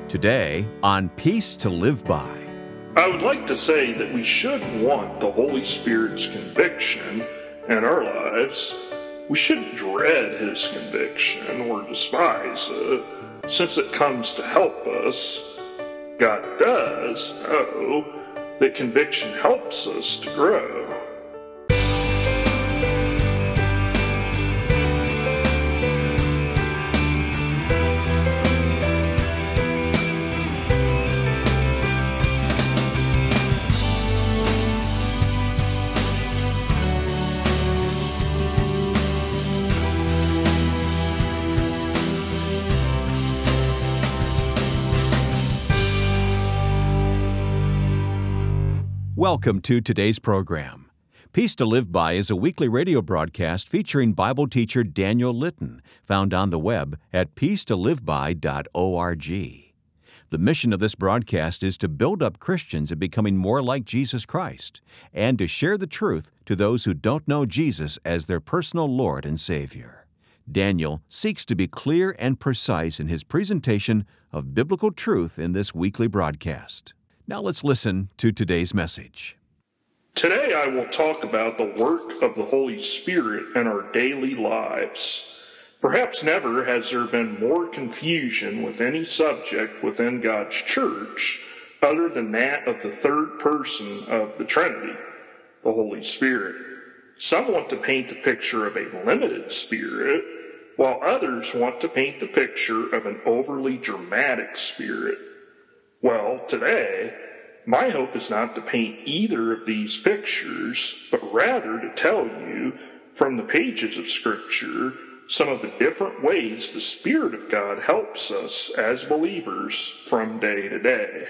Today on Peace to Live By. I would like to say that we should want the Holy Spirit's conviction in our lives. We shouldn't dread His conviction or despise it, since it comes to help us. God does know that conviction helps us to grow. Welcome to today's program. Peace to Live By is a weekly radio broadcast featuring Bible teacher Daniel Litton, found on the web at peacetoliveby.org. The mission of this broadcast is to build up Christians in becoming more like Jesus Christ and to share the truth to those who don't know Jesus as their personal Lord and Savior. Daniel seeks to be clear and precise in his presentation of biblical truth in this weekly broadcast. Now let's listen to today's message. Today I will talk about the work of the Holy Spirit in our daily lives. Perhaps never has there been more confusion with any subject within God's church other than that of the third person of the Trinity, the Holy Spirit. Some want to paint the picture of a limited spirit, while others want to paint the picture of an overly dramatic spirit. Well, today, my hope is not to paint either of these pictures, but rather to tell you from the pages of Scripture some of the different ways the Spirit of God helps us as believers from day to day.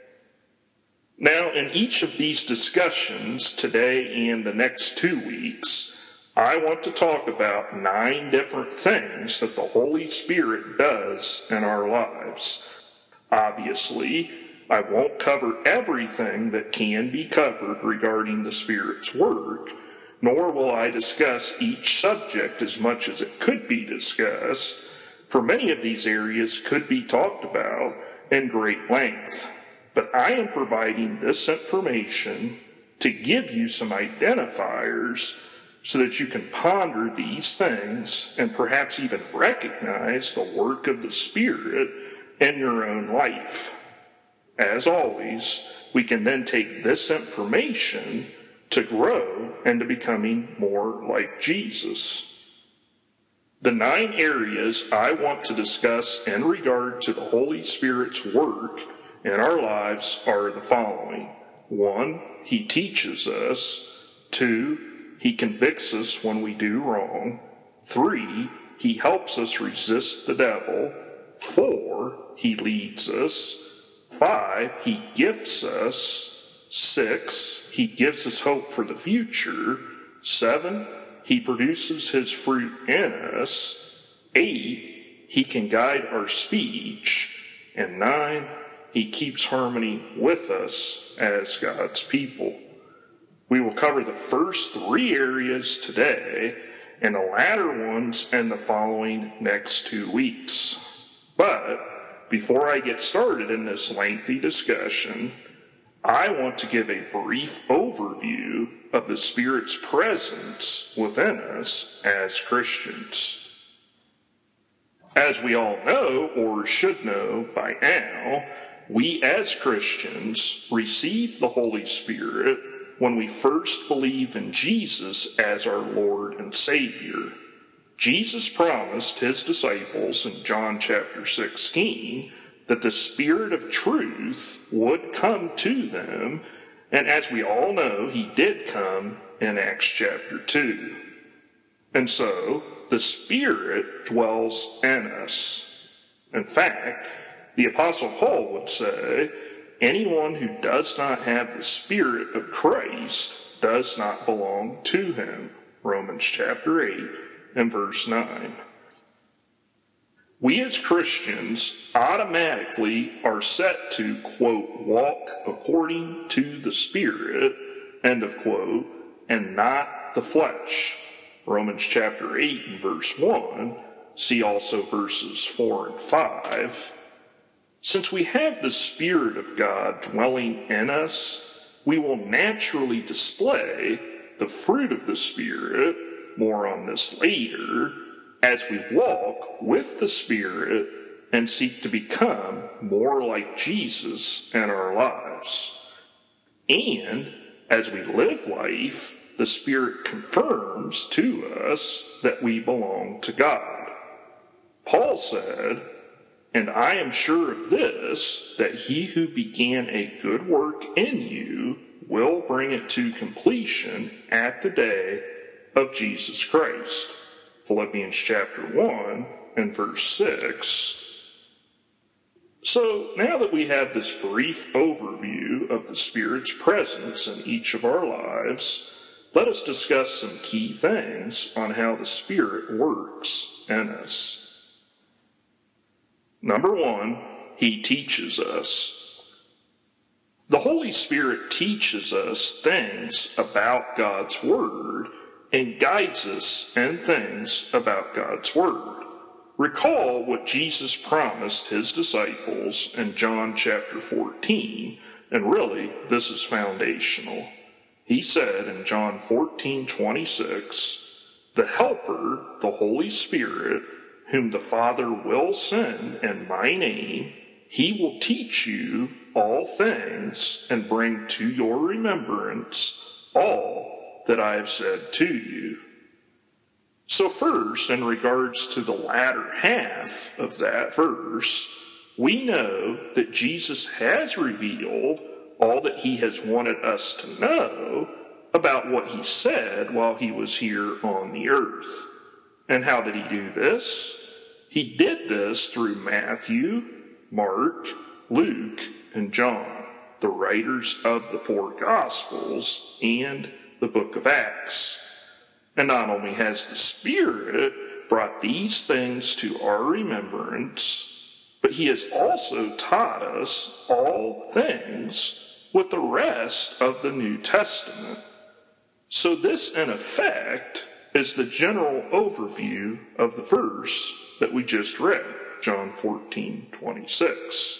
Now, in each of these discussions, today and the next 2 weeks, I want to talk about 9 different things that the Holy Spirit does in our lives. Obviously, I won't cover everything that can be covered regarding the Spirit's work, nor will I discuss each subject as much as it could be discussed, for many of these areas could be talked about in great length. But I am providing this information to give you some identifiers so that you can ponder these things and perhaps even recognize the work of the Spirit in your own life. As always, we can then take this information to grow into becoming more like Jesus. The 9 areas I want to discuss in regard to the Holy Spirit's work in our lives are the following. 1, He teaches us. 2, He convicts us when we do wrong. 3, He helps us resist the devil. 4, He leads us. 5, He gifts us. 6, He gives us hope for the future. 7, He produces His fruit in us. 8, He can guide our speech. And 9, He keeps harmony with us as God's people. We will cover the first 3 areas today and the latter ones in the following next 2 weeks. But before I get started in this lengthy discussion, I want to give a brief overview of the Spirit's presence within us as Christians. As we all know, or should know by now, we as Christians receive the Holy Spirit when we first believe in Jesus as our Lord and Savior. Jesus promised His disciples in John chapter 16 that the Spirit of truth would come to them, and as we all know, He did come in Acts chapter 2. And so, the Spirit dwells in us. In fact, the Apostle Paul would say, anyone who does not have the Spirit of Christ does not belong to Him. Romans chapter 8 and verse 9. We as Christians automatically are set to, quote, walk according to the Spirit, end of quote, and not the flesh. Romans chapter 8 and verse 1. See also verses 4 and 5. Since we have the Spirit of God dwelling in us, we will naturally display the fruit of the Spirit, more on this later, as we walk with the Spirit and seek to become more like Jesus in our lives. And as we live life, the Spirit confirms to us that we belong to God. Paul said, "And I am sure of this, that he who began a good work in you will bring it to completion at the day of Jesus Christ." Philippians chapter 1 and verse 6. So now that we have this brief overview of the Spirit's presence in each of our lives, let us discuss some key things on how the Spirit works in us. Number 1, he teaches us. The Holy Spirit teaches us things about God's Word and guides us in things about God's Word. Recall what Jesus promised his disciples in John chapter 14, and really, this is foundational. He said in John 14:26, "The Helper, the Holy Spirit, whom the Father will send in my name, he will teach you all things and bring to your remembrance all that I have said to you." So first, in regards to the latter half of that verse, we know that Jesus has revealed all that he has wanted us to know about what he said while he was here on the earth. And how did he do this? He did this through Matthew, Mark, Luke, and John, the writers of the 4 Gospels and the book of Acts. And not only has the Spirit brought these things to our remembrance, but he has also taught us all things with the rest of the New Testament. So this, in effect, is the general overview of the verse that we just read, John 14:26.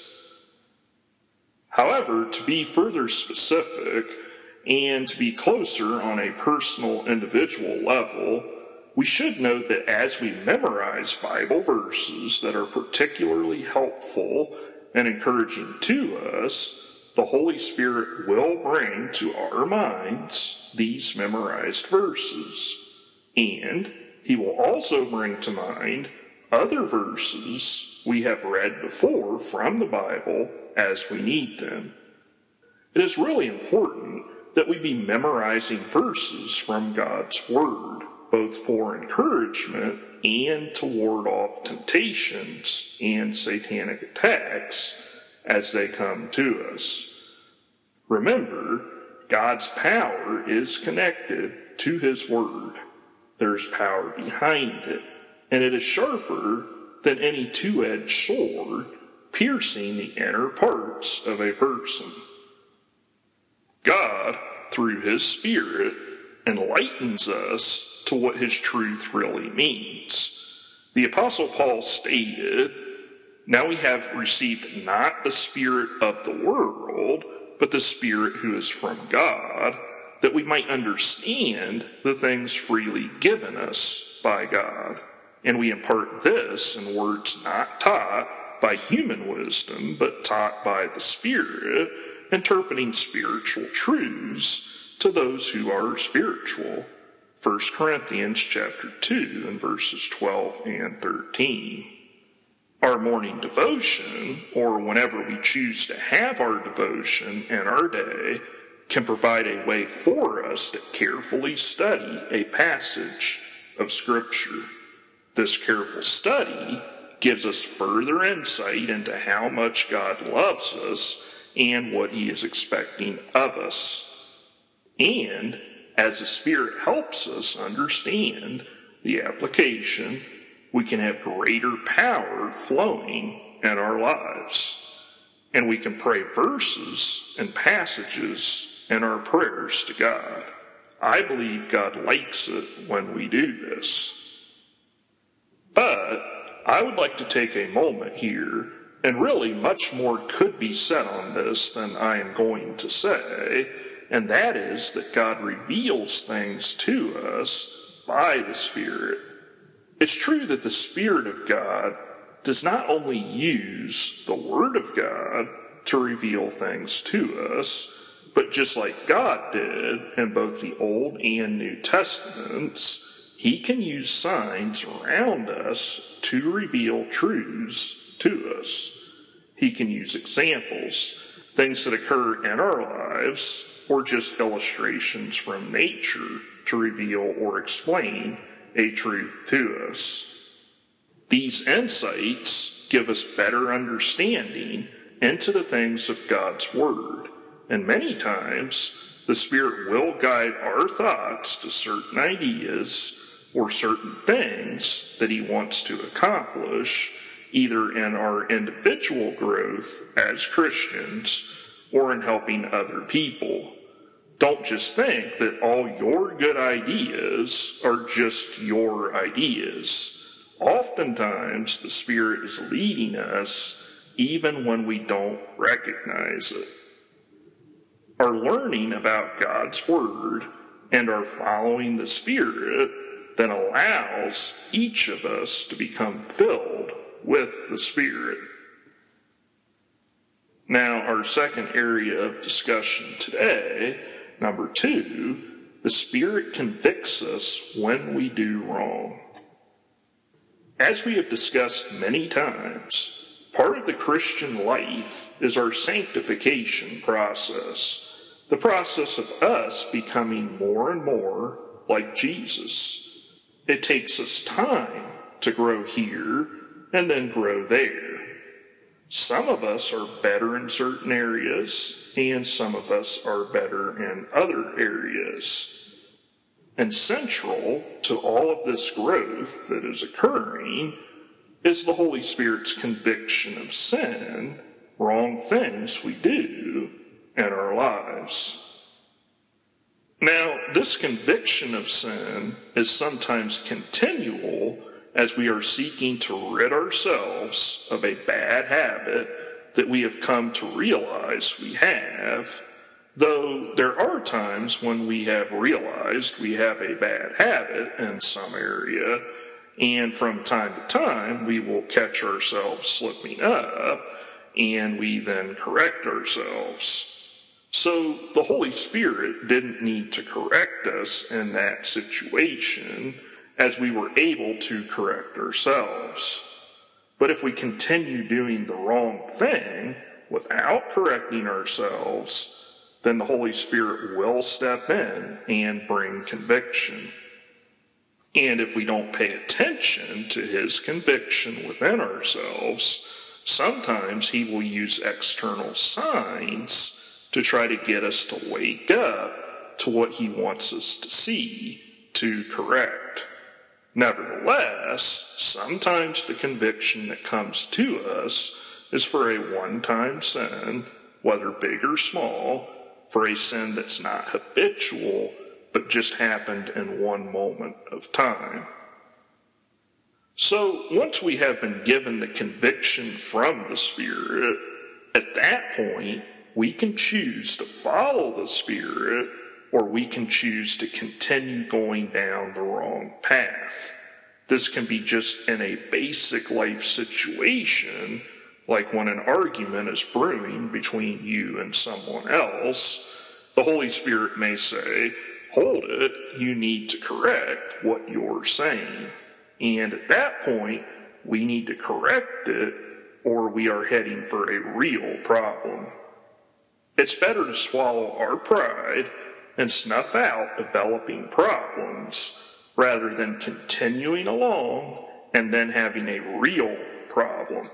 However, to be further specific, and to be closer on a personal, individual level, we should note that as we memorize Bible verses that are particularly helpful and encouraging to us, the Holy Spirit will bring to our minds these memorized verses. And he will also bring to mind other verses we have read before from the Bible as we need them. It is really important that we be memorizing verses from God's Word, both for encouragement and to ward off temptations and satanic attacks as they come to us. Remember, God's power is connected to his Word. There's power behind it, and it is sharper than any two-edged sword, piercing the inner parts of a person. God, through his Spirit, enlightens us to what his truth really means. The Apostle Paul stated, "Now we have received not the spirit of the world, but the Spirit who is from God, that we might understand the things freely given us by God. And we impart this in words not taught by human wisdom, but taught by the Spirit, interpreting spiritual truths to those who are spiritual." 1 Corinthians chapter 2 and verses 12 and 13. Our morning devotion, or whenever we choose to have our devotion in our day, can provide a way for us to carefully study a passage of Scripture. This careful study gives us further insight into how much God loves us and what he is expecting of us. And as the Spirit helps us understand the application, we can have greater power flowing in our lives. And we can pray verses and passages in our prayers to God. I believe God likes it when we do this. But I would like to take a moment here And really, much more could be said on this than I am going to say, and that is that God reveals things to us by the Spirit. It's true that the Spirit of God does not only use the Word of God to reveal things to us, but just like God did in both the Old and New Testaments, He can use signs around us to reveal truths to us. He can use examples, things that occur in our lives, or just illustrations from nature to reveal or explain a truth to us. These insights give us better understanding into the things of God's Word, and many times the Spirit will guide our thoughts to certain ideas or certain things that He wants to accomplish, either in our individual growth as Christians or in helping other people. Don't just think that all your good ideas are just your ideas. Oftentimes, the Spirit is leading us even when we don't recognize it. Our learning about God's Word and our following the Spirit then allows each of us to become filled with the Spirit. Now, our second area of discussion today, number 2, the Spirit convicts us when we do wrong. As we have discussed many times, part of the Christian life is our sanctification process, the process of us becoming more and more like Jesus. It takes us time to grow here and then grow there. Some of us are better in certain areas, and some of us are better in other areas. And central to all of this growth that is occurring is the Holy Spirit's conviction of sin, wrong things we do in our lives. Now, this conviction of sin is sometimes continual as we are seeking to rid ourselves of a bad habit that we have come to realize we have, though there are times when we have realized we have a bad habit in some area, and from time to time we will catch ourselves slipping up, and we then correct ourselves. So the Holy Spirit didn't need to correct us in that situation, as we were able to correct ourselves. But if we continue doing the wrong thing without correcting ourselves, then the Holy Spirit will step in and bring conviction. And if we don't pay attention to His conviction within ourselves, sometimes He will use external signs to try to get us to wake up to what He wants us to see, to correct. Nevertheless, sometimes the conviction that comes to us is for a one-time sin, whether big or small, for a sin that's not habitual, but just happened in one moment of time. So, once we have been given the conviction from the Spirit, at that point, we can choose to follow the Spirit, or we can choose to continue going down the wrong path. This can be just in a basic life situation, like when an argument is brewing between you and someone else. The Holy Spirit may say, "Hold it, you need to correct what you're saying." And at that point, we need to correct it, or we are heading for a real problem. It's better to swallow our pride and snuff out developing problems, rather than continuing along and then having a real problem.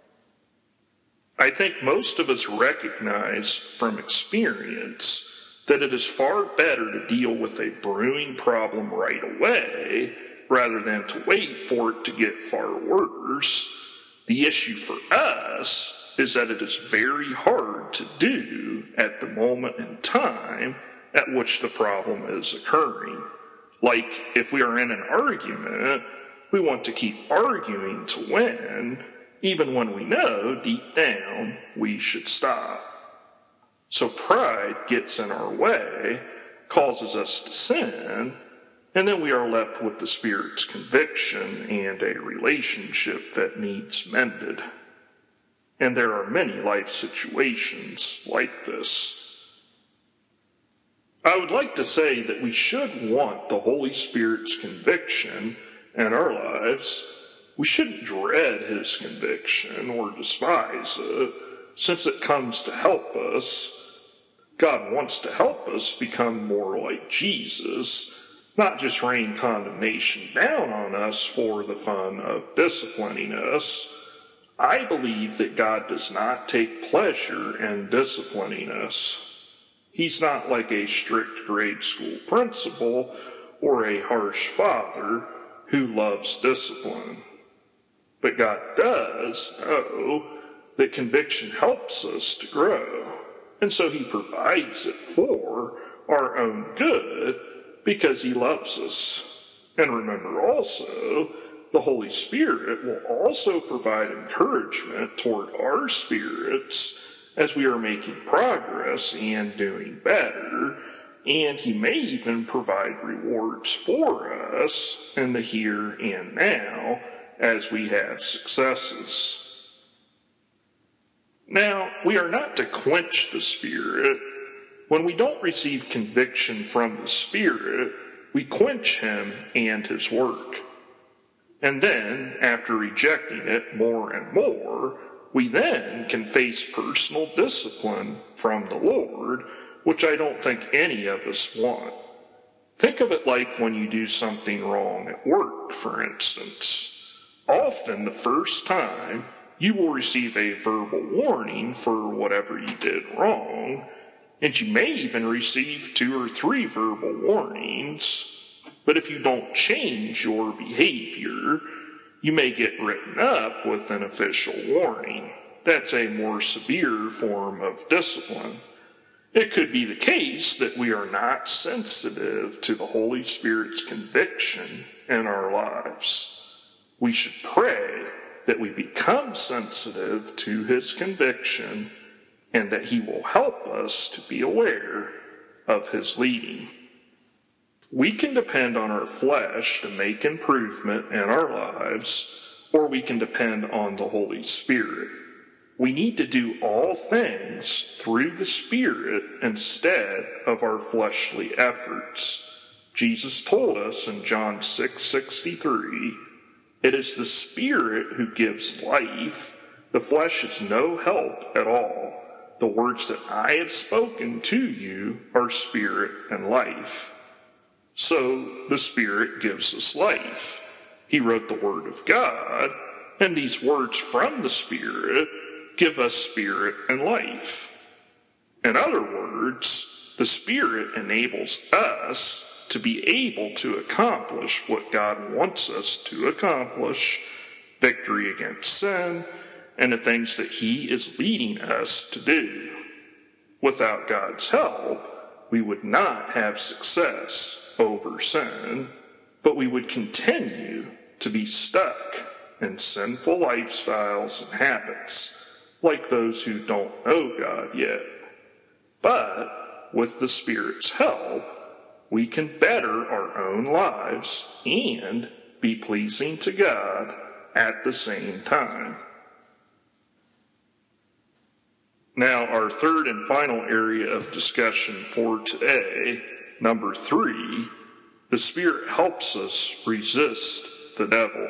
I think most of us recognize from experience that it is far better to deal with a brewing problem right away, rather than to wait for it to get far worse. The issue for us is that it is very hard to do at the moment in time at which the problem is occurring. Like, if we are in an argument, we want to keep arguing to win, even when we know deep down we should stop. So pride gets in our way, causes us to sin, and then we are left with the Spirit's conviction and a relationship that needs mended. And there are many life situations like this. I would like to say that we should want the Holy Spirit's conviction in our lives. We shouldn't dread his conviction or despise it, since it comes to help us. God wants to help us become more like Jesus, not just rain condemnation down on us for the fun of disciplining us. I believe that God does not take pleasure in disciplining us. He's not like a strict grade school principal or a harsh father who loves discipline. But God does know that conviction helps us to grow, and so he provides it for our own good because he loves us. And remember also, the Holy Spirit will also provide encouragement toward our spirits as we are making progress and doing better, and he may even provide rewards for us in the here and now as we have successes. Now, we are not to quench the Spirit. When we don't receive conviction from the Spirit, we quench him and his work. And then, after rejecting it more and more, we then can face personal discipline from the Lord, which I don't think any of us want. Think of it like when you do something wrong at work, for instance. Often, the first time, you will receive a verbal warning for whatever you did wrong, and you may even receive 2 or 3 verbal warnings. But if you don't change your behavior, you may get written up with an official warning. That's a more severe form of discipline. It could be the case that we are not sensitive to the Holy Spirit's conviction in our lives. We should pray that we become sensitive to his conviction and that he will help us to be aware of his leading. We can depend on our flesh to make improvement in our lives, or we can depend on the Holy Spirit. We need to do all things through the Spirit instead of our fleshly efforts. Jesus told us in John 6:63, "It is the Spirit who gives life. The flesh is no help at all. The words that I have spoken to you are spirit and life." So the Spirit gives us life. He wrote the Word of God, and these words from the Spirit give us spirit and life. In other words, the Spirit enables us to be able to accomplish what God wants us to accomplish, victory against sin, and the things that he is leading us to do. Without God's help, we would not have success over sin, but we would continue to be stuck in sinful lifestyles and habits, like those who don't know God yet. But with the Spirit's help, we can better our own lives and be pleasing to God at the same time. Now, our third and final area of discussion for today, number 3, the Spirit helps us resist the devil.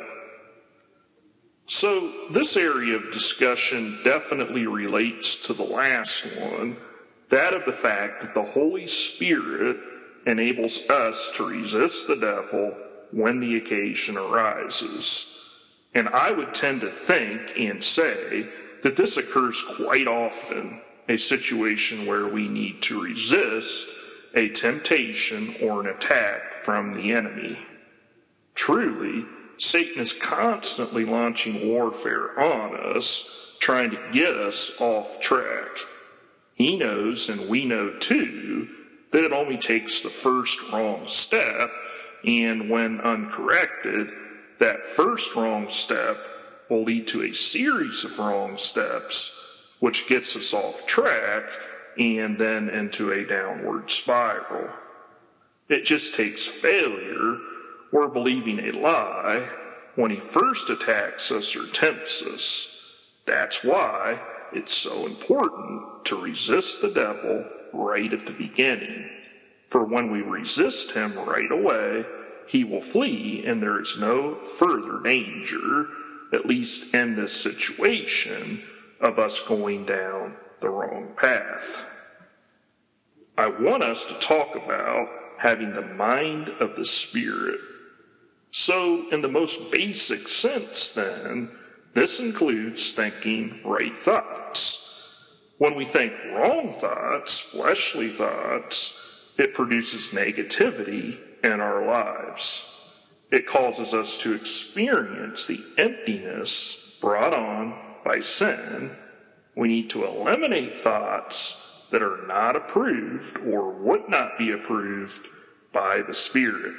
So this area of discussion definitely relates to the last one, that of the fact that the Holy Spirit enables us to resist the devil when the occasion arises. And I would tend to think and say that this occurs quite often, a situation where we need to resist a temptation or an attack from the enemy. Truly, Satan is constantly launching warfare on us, trying to get us off track. He knows, and we know too, that it only takes the first wrong step, and when uncorrected, that first wrong step will lead to a series of wrong steps, which gets us off track and then into a downward spiral. It just takes failure or believing a lie when he first attacks us or tempts us. That's why it's so important to resist the devil right at the beginning. For when we resist him right away, he will flee, and there is no further danger, at least in this situation, of us going down the wrong path. I want us to talk about having the mind of the Spirit. So, in the most basic sense, then, this includes thinking right thoughts. When we think wrong thoughts, fleshly thoughts, it produces negativity in our lives. It causes us to experience the emptiness brought on by sin. We need to eliminate thoughts that are not approved or would not be approved by the Spirit.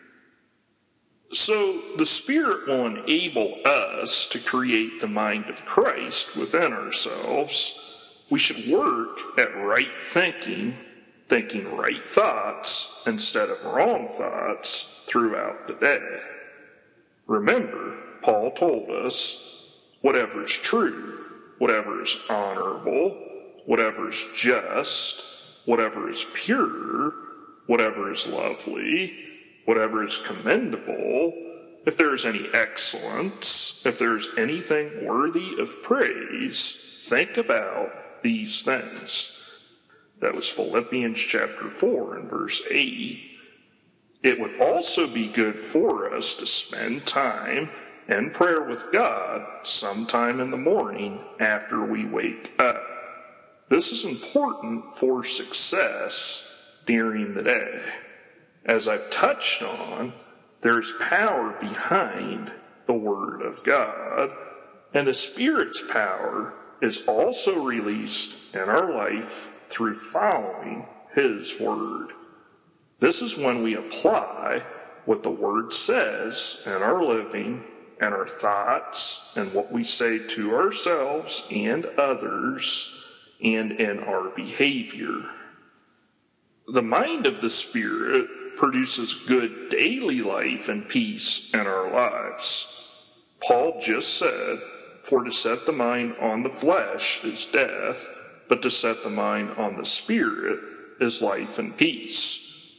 So the Spirit will enable us to create the mind of Christ within ourselves. We should work at right thinking right thoughts instead of wrong thoughts throughout the day. Remember, Paul told us, whatever is true, whatever is honorable, whatever is just, whatever is pure, whatever is lovely, whatever is commendable, if there is any excellence, if there is anything worthy of praise, think about these things. That was Philippians chapter 4 and verse 8. It would also be good for us to spend time in prayer with God sometime in the morning after we wake up. This is important for success during the day. As I've touched on, there's power behind the Word of God, and the Spirit's power is also released in our life through following His Word. This is when we apply what the Word says in our living and our thoughts and what we say to ourselves and others and in our behavior. The mind of the Spirit produces good daily life and peace in our lives. Paul just said, "For to set the mind on the flesh is death, but to set the mind on the Spirit is life and peace."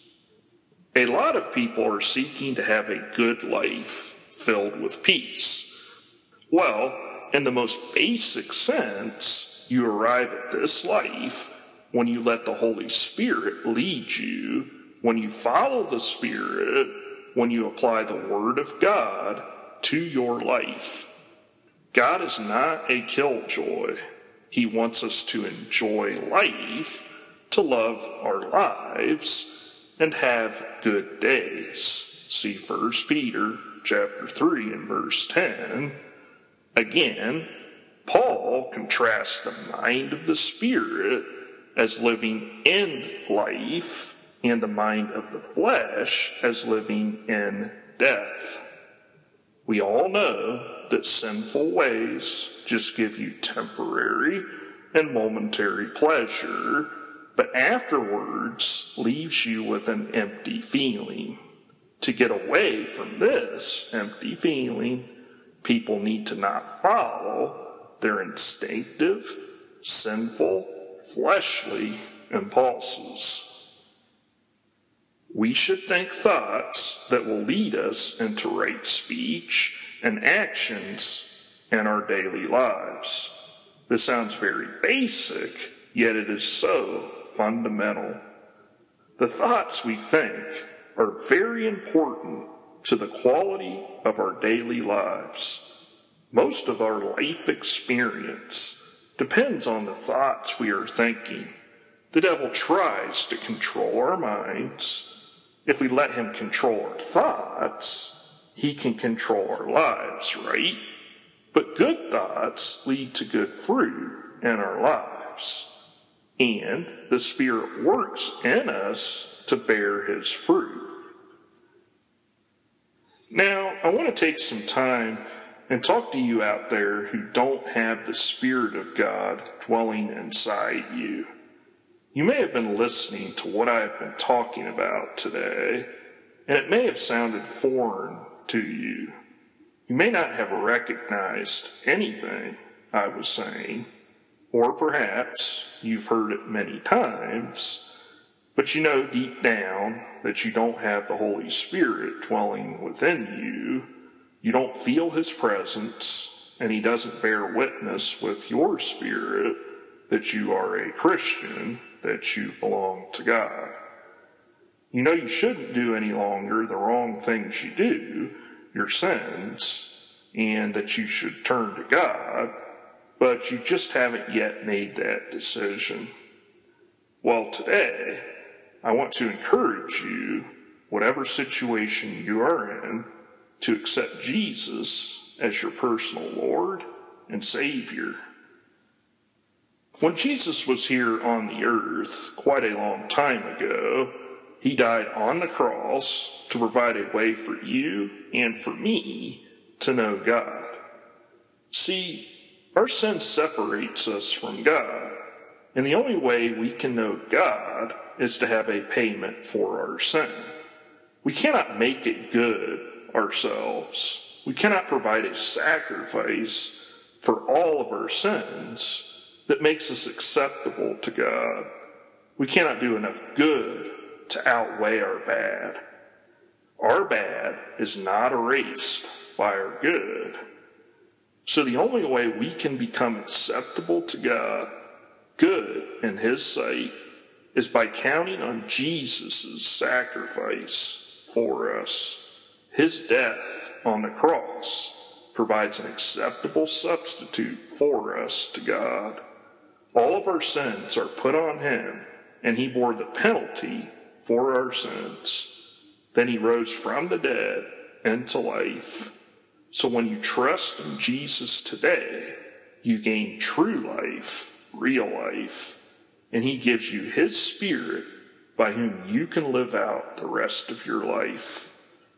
A lot of people are seeking to have a good life filled with peace. Well, in the most basic sense, you arrive at this life when you let the Holy Spirit lead you, when you follow the Spirit, when you apply the Word of God to your life. God is not a killjoy. He wants us to enjoy life, to love our lives, and have good days. See 1 Peter chapter 3 and verse 10. Again, Paul contrasts the mind of the Spirit as living in life and the mind of the flesh as living in death. We all know that sinful ways just give you temporary and momentary pleasure, but afterwards leaves you with an empty feeling. To get away from this empty feeling, people need to not follow their instinctive, sinful, fleshly impulses. We should think thoughts that will lead us into right speech and actions in our daily lives. This sounds very basic, yet it is so fundamental. The thoughts we think are very important to the quality of our daily lives. Most of our life experience depends on the thoughts we are thinking. The devil tries to control our minds. If we let him control our thoughts, he can control our lives, right? But good thoughts lead to good fruit in our lives. And the Spirit works in us to bear His fruit. Now, I want to take some time and talk to you out there who don't have the Spirit of God dwelling inside you. You may have been listening to what I've been talking about today, and it may have sounded foreign to you. You may not have recognized anything I was saying, or perhaps you've heard it many times, but you know deep down that you don't have the Holy Spirit dwelling within you. You don't feel His presence, and He doesn't bear witness with your spirit that you are a Christian, that you belong to God. You know you shouldn't do any longer the wrong things you do, your sins, and that you should turn to God, but you just haven't yet made that decision. Well, today, I want to encourage you, whatever situation you are in, to accept Jesus as your personal Lord and Savior. When Jesus was here on the earth quite a long time ago, He died on the cross to provide a way for you and for me to know God. See, our sin separates us from God, and the only way we can know God is to have a payment for our sin. We cannot make it good ourselves. We cannot provide a sacrifice for all of our sins that makes us acceptable to God. We cannot do enough good to outweigh our bad. Our bad is not erased by our good. So the only way we can become acceptable to God, good in His sight, is by counting on Jesus' sacrifice for us. His death on the cross provides an acceptable substitute for us to God. All of our sins are put on Him, and He bore the penalty for our sins. Then He rose from the dead into life. So when you trust in Jesus today, you gain true life, real life, and He gives you His Spirit by whom you can live out the rest of your life.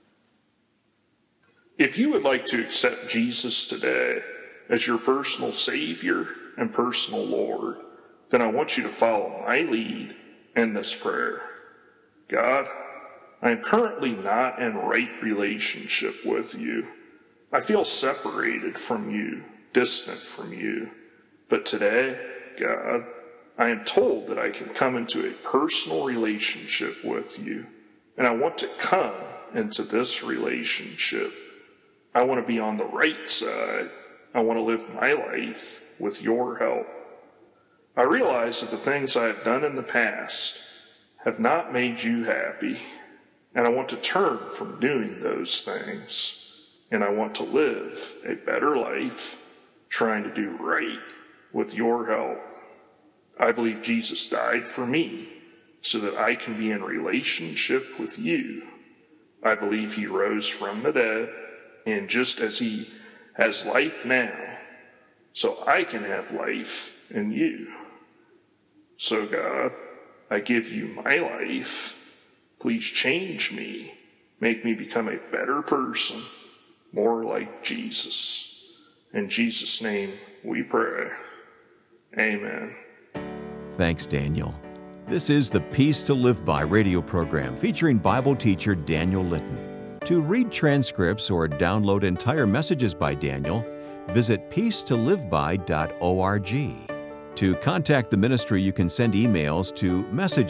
If you would like to accept Jesus today as your personal Savior and personal Lord, then I want you to follow my lead in this prayer. God, I am currently not in right relationship with you. I feel separated from you, distant from you. But today, God, I am told that I can come into a personal relationship with you, and I want to come into this relationship. I want to be on the right side. I want to live my life with your help. I realize that the things I have done in the past have not made you happy, and I want to turn from doing those things, and I want to live a better life trying to do right with your help. I believe Jesus died for me so that I can be in relationship with you. I believe He rose from the dead, and just as He has life now, so I can have life in you. So God, I give you my life. Please change me. Make me become a better person, more like Jesus. In Jesus' name we pray. Amen. Thanks, Daniel. This is the Peace to Live By radio program featuring Bible teacher Daniel Litton. To read transcripts or download entire messages by Daniel, visit peacetoliveby.org. To contact the ministry, you can send emails to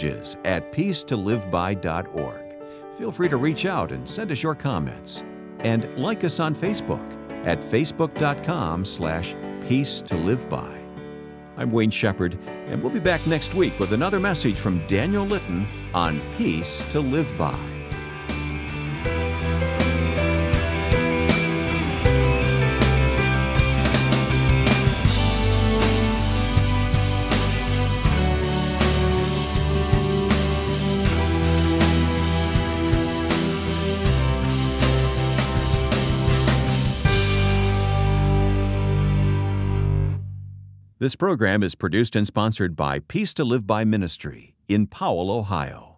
messages@peacetoliveby.org. Feel free to reach out and send us your comments. And like us on Facebook at facebook.com/peacetoliveby. I'm Wayne Shepherd, and we'll be back next week with another message from Daniel Litton on Peace to Live By. This program is produced and sponsored by Peace to Live By Ministry in Powell, Ohio.